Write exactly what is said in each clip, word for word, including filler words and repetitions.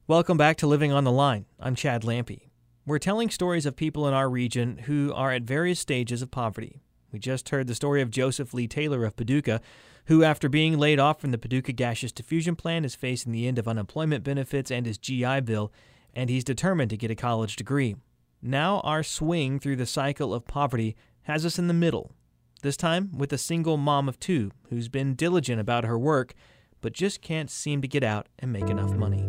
Welcome back to Living on the Line. I'm Chad Lampe. We're telling stories of people in our region who are at various stages of poverty. We just heard the story of Joseph Lee Taylor of Paducah, who after being laid off from the Paducah Gaseous Diffusion Plant is facing the end of unemployment benefits and his G I Bill, and he's determined to get a college degree. Now our swing through the cycle of poverty has us in the middle, this time with a single mom of two who's been diligent about her work, but just can't seem to get out and make enough money.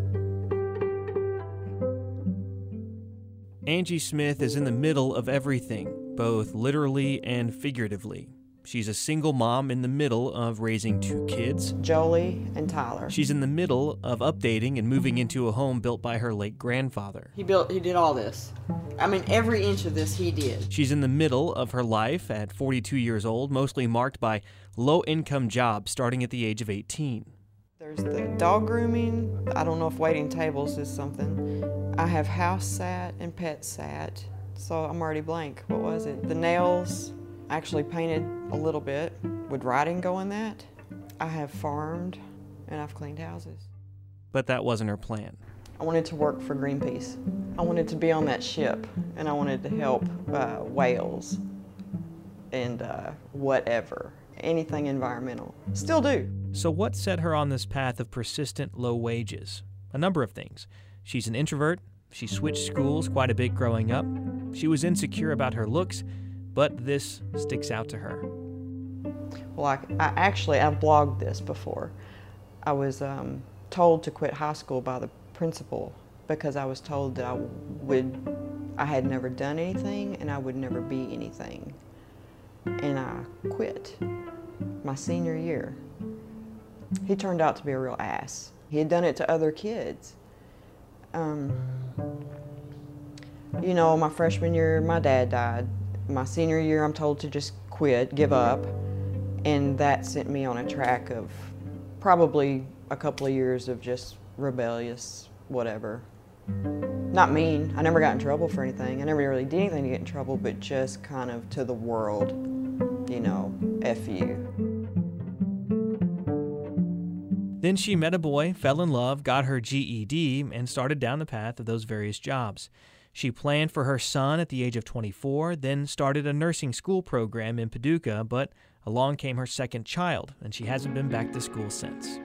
Angie Smith is in the middle of everything, both literally and figuratively. She's a single mom in the middle of raising two kids, Jolie and Tyler. She's in the middle of updating and moving into a home built by her late grandfather. He built, he did all this. I mean, every inch of this he did. She's in the middle of her life at forty-two years old, mostly marked by low-income jobs starting at the age of eighteen. There's the dog grooming. I don't know if waiting tables is something. I have house sat and pet sat, so I'm already blank. What was it? The nails, I actually painted a little bit. Would writing go in that? I have farmed and I've cleaned houses. But that wasn't her plan. I wanted to work for Greenpeace. I wanted to be on that ship, and I wanted to help uh, whales and uh, whatever, anything environmental. Still do. So what set her on this path of persistent low wages? A number of things. She's an introvert. She switched schools quite a bit growing up. She was insecure about her looks, but this sticks out to her. Well, I, I actually, I've blogged this before. I was um, told to quit high school by the principal because I was told that I would, I had never done anything and I would never be anything. And I quit my senior year. He turned out to be a real ass. He had done it to other kids. Um, you know, my freshman year, my dad died. My senior year, I'm told to just quit, give up. And that sent me on a track of probably a couple of years of just rebellious whatever. Not mean. I never got in trouble for anything. I never really did anything to get in trouble, but just kind of to the world, you know, F you. Then she met a boy, fell in love, got her G E D, and started down the path of those various jobs. She planned for her son at the age of twenty-four, then started a nursing school program in Paducah, but along came her second child, and she hasn't been back to school since.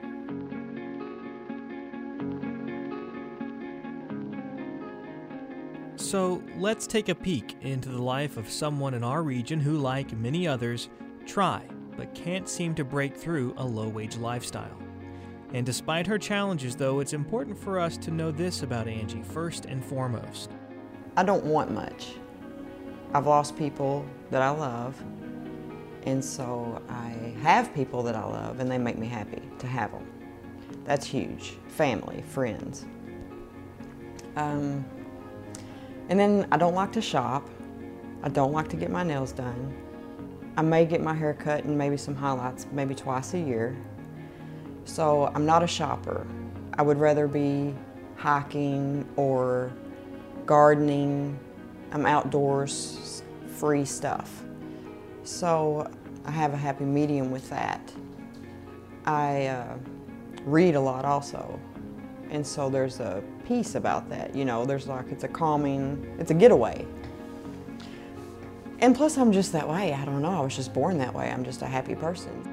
So let's take a peek into the life of someone in our region who, like many others, try but can't seem to break through a low-wage lifestyle. And despite her challenges, though, it's important for us to know this about Angie first and foremost. I don't want much. I've lost people that I love, and so I have people that I love, and they make me happy to have them. That's huge. Family, friends. Um, and then I don't like to shop. I don't like to get my nails done. I may get my hair cut and maybe some highlights maybe twice a year. So I'm not a shopper. I would rather be hiking or gardening. I'm outdoors, free stuff. So I have a happy medium with that. I uh, read a lot also. And so there's a peace about that, you know, there's like, it's a calming, it's a getaway. And plus I'm just that way, I don't know, I was just born that way, I'm just a happy person.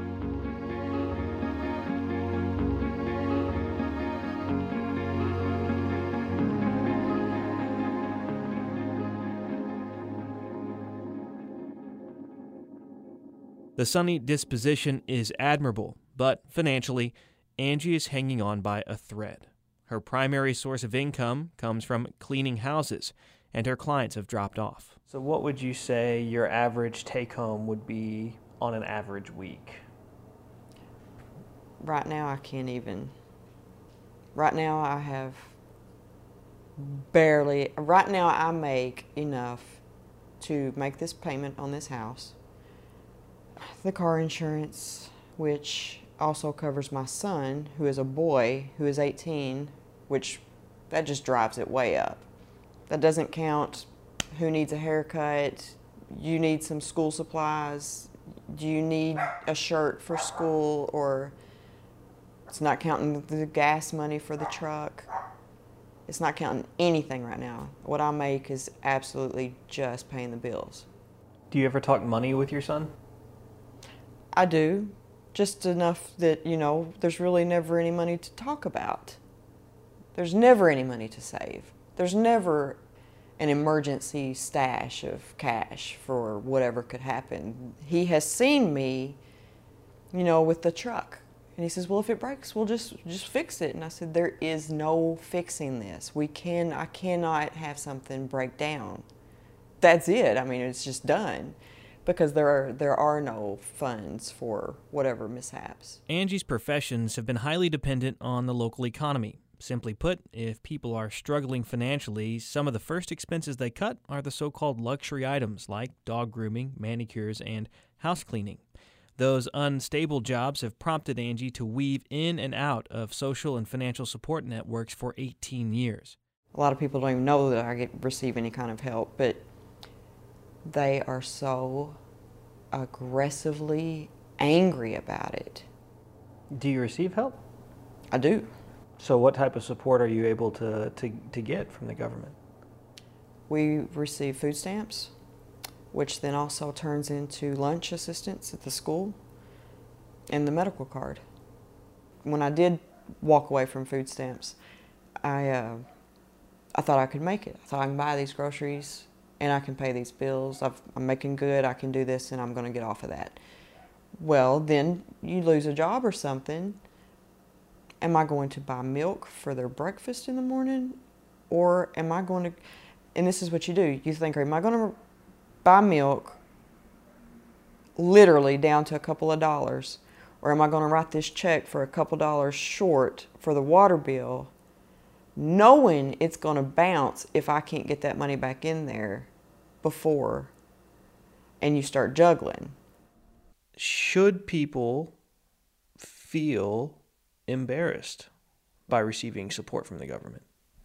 The sunny disposition is admirable, but financially, Angie is hanging on by a thread. Her primary source of income comes from cleaning houses, and her clients have dropped off. So what would you say your average take-home would be on an average week? Right now I can't even. Right now I have barely, right now I make enough to make this payment on this house, the car insurance, which also covers my son, who is a boy, who is eighteen, which that just drives it way up. That doesn't count who needs a haircut, you need some school supplies, do you need a shirt for school, or it's not counting the gas money for the truck. It's not counting anything right now. What I make is absolutely just paying the bills. Do you ever talk money with your son? I do, just enough that, you know, there's really never any money to talk about. There's never any money to save. There's never an emergency stash of cash for whatever could happen. He has seen me, you know, with the truck. And he says, well, if it breaks, we'll just just fix it. And I said, there is no fixing this. We can, I cannot have something break down. That's it. I mean, it's just done. Because there are, there are no funds for whatever mishaps. Angie's professions have been highly dependent on the local economy. Simply put, if people are struggling financially, some of the first expenses they cut are the so-called luxury items like dog grooming, manicures, and house cleaning. Those unstable jobs have prompted Angie to weave in and out of social and financial support networks for eighteen years. A lot of people don't even know that I get, receive any kind of help, but they are so aggressively angry about it. Do you receive help? I do. So what type of support are you able to, to, to get from the government? We receive food stamps, which then also turns into lunch assistance at the school, and the medical card. When I did walk away from food stamps, I, uh, I thought I could make it. I thought I can buy these groceries and I can pay these bills. I've, I'm making good, I can do this, and I'm going to get off of that. Well, then you lose a job or something. Am I going to buy milk for their breakfast in the morning? Or am I going to, and this is what you do, you think, am I going to buy milk literally down to a couple of dollars? Or am I going to write this check for a couple dollars short for the water bill, knowing it's going to bounce if I can't get that money back in there before, and you start juggling? Should people feel embarrassed by receiving support from the government?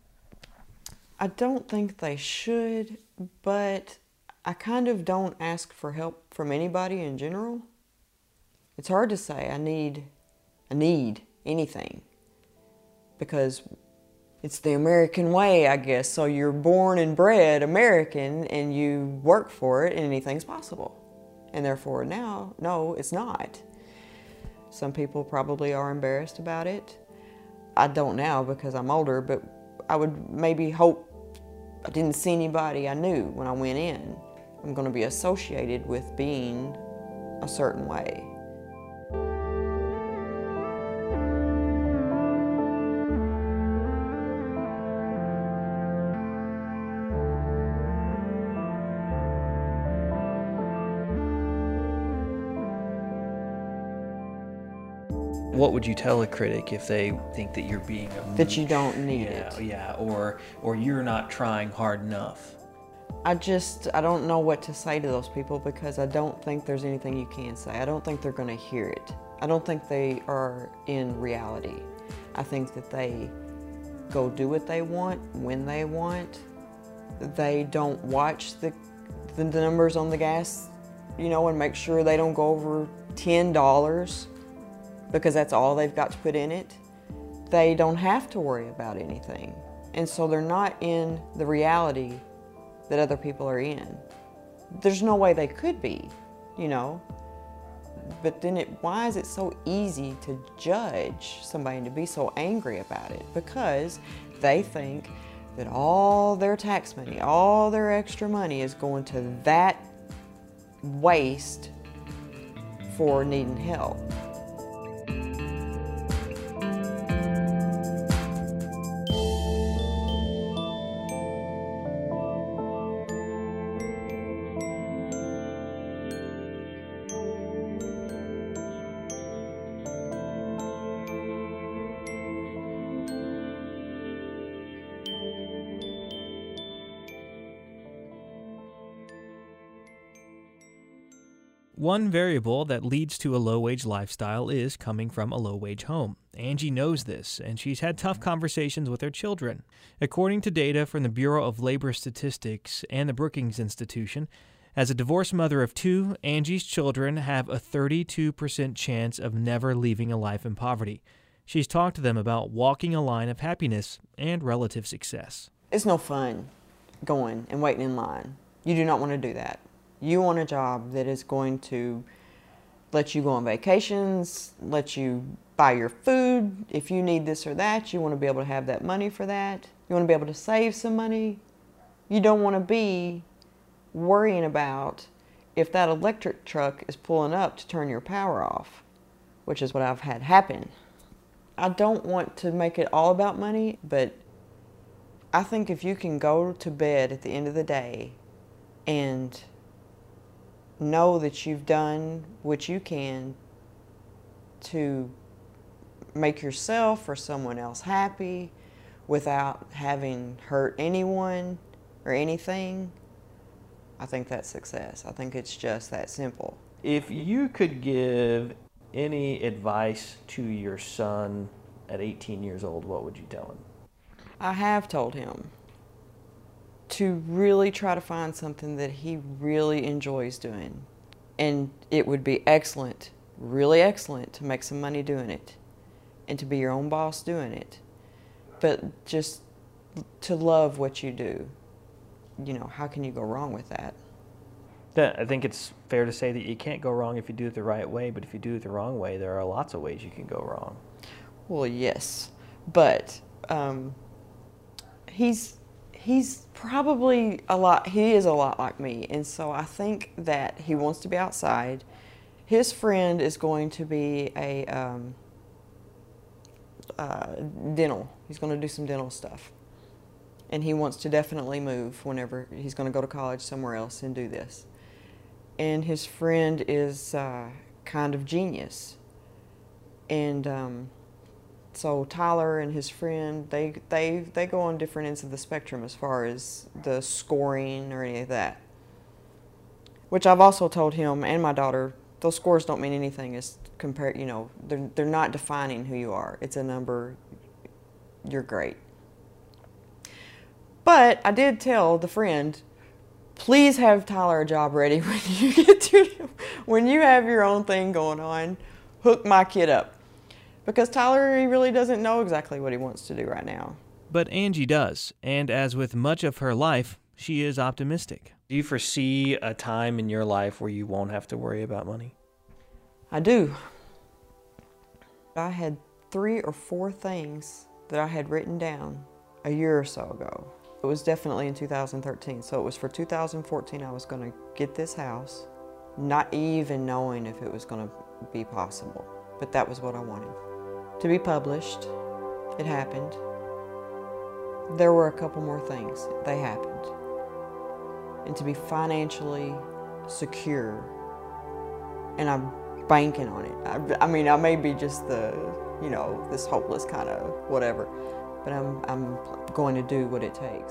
I don't think they should, but I kind of don't ask for help from anybody in general. It's hard to say I need, I need anything, because it's the American way, I guess. So you're born and bred American and you work for it and anything's possible. And therefore now, no, it's not. Some people probably are embarrassed about it. I don't now because I'm older, but I would maybe hope I didn't see anybody I knew when I went in. I'm going to be associated with being a certain way. What would you tell a critic if they think that you're being a That you don't need yeah, it. Yeah, or or you're not trying hard enough? I just, I don't know what to say to those people because I don't think there's anything you can say. I don't think they're going to hear it. I don't think they are in reality. I think that they go do what they want, when they want. They don't watch the, the numbers on the gas, you know, and make sure they don't go over ten dollars. Because that's all they've got to put in it. They don't have to worry about anything. And so they're not in the reality that other people are in. There's no way they could be, you know. But then it, why is it so easy to judge somebody and to be so angry about it? Because they think that all their tax money, all their extra money is going to that waste for needing help. One variable that leads to a low-wage lifestyle is coming from a low-wage home. Angie knows this, and she's had tough conversations with her children. According to data from the Bureau of Labor Statistics and the Brookings Institution, as a divorced mother of two, Angie's children have a thirty-two percent chance of never leaving a life in poverty. She's talked to them about walking a line of happiness and relative success. It's no fun going and waiting in line. You do not want to do that. You want a job that is going to let you go on vacations, let you buy your food. If you need this or that, you want to be able to have that money for that. You want to be able to save some money. You don't want to be worrying about if that electric truck is pulling up to turn your power off, which is what I've had happen. I don't want to make it all about money, but I think if you can go to bed at the end of the day and know that you've done what you can to make yourself or someone else happy without having hurt anyone or anything, I think that's success. I think it's just that simple. If you could give any advice to your son at eighteen years old, what would you tell him? I have told him to really try to find something that he really enjoys doing. And it would be excellent, really excellent, to make some money doing it and to be your own boss doing it. But just to love what you do. You know, how can you go wrong with that? Yeah, I think it's fair to say that you can't go wrong if you do it the right way, but if you do it the wrong way, there are lots of ways you can go wrong. Well, yes, but um, he's he's probably a lot, he is a lot like me, and so I think that he wants to be outside. His friend is going to be a um, uh, dental, he's going to do some dental stuff. And he wants to definitely move whenever he's going to go to college somewhere else and do this. And his friend is uh, kind of genius. And um, so Tyler and his friend, they, they, they go on different ends of the spectrum as far as the scoring or any of that. Which I've also told him and my daughter, those scores don't mean anything. It's compared, you know, they're, they're not defining who you are. It's a number, you're great. But I did tell the friend, please have Tyler a job ready when you get to, when you have your own thing going on, hook my kid up. Because Tyler, he really doesn't know exactly what he wants to do right now. But Angie does, and as with much of her life, she is optimistic. Do you foresee a time in your life where you won't have to worry about money? I do. I had three or four things that I had written down a year or so ago. It was definitely in two thousand thirteen, so it was for two thousand fourteen I was going to get this house, not even knowing if it was going to be possible, but that was what I wanted. To be published, it happened. There were a couple more things, they happened. And to be financially secure, and I'm banking on it. I, I mean, I may be just the, you know, this hopeless kind of whatever, but I'm, I'm going to do what it takes.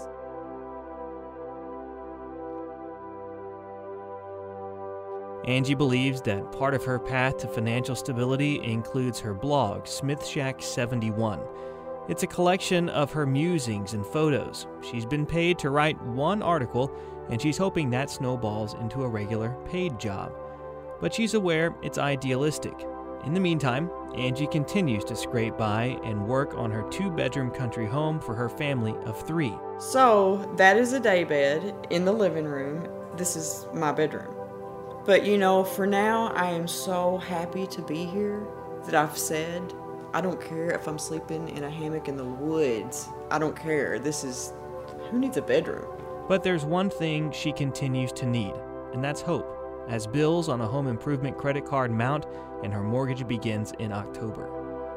Angie believes that part of her path to financial stability includes her blog, Smith Shack seventy-one. It's a collection of her musings and photos. She's been paid to write one article, and she's hoping that snowballs into a regular paid job. But she's aware it's idealistic. In the meantime, Angie continues to scrape by and work on her two-bedroom country home for her family of three. So that is a daybed in the living room. This is my bedroom. But you know, for now, I am so happy to be here that I've said, I don't care if I'm sleeping in a hammock in the woods. I don't care. This is, who needs a bedroom? But there's one thing she continues to need, and that's hope, as bills on a home improvement credit card mount and her mortgage begins in October.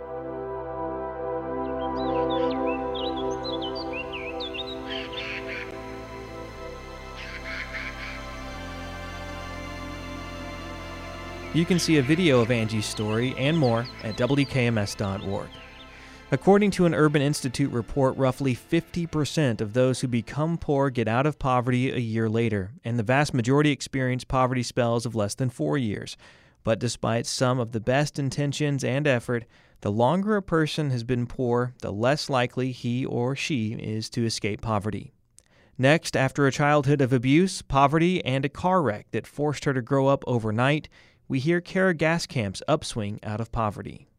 You can see a video of Angie's story and more at W K M S dot org. According to an Urban Institute report, roughly fifty percent of those who become poor get out of poverty a year later, and the vast majority experience poverty spells of less than four years. But despite some of the best intentions and effort, the longer a person has been poor, the less likely he or she is to escape poverty. Next, after a childhood of abuse, poverty, and a car wreck that forced her to grow up overnight, we hear Kara Gaskamp's upswing out of poverty.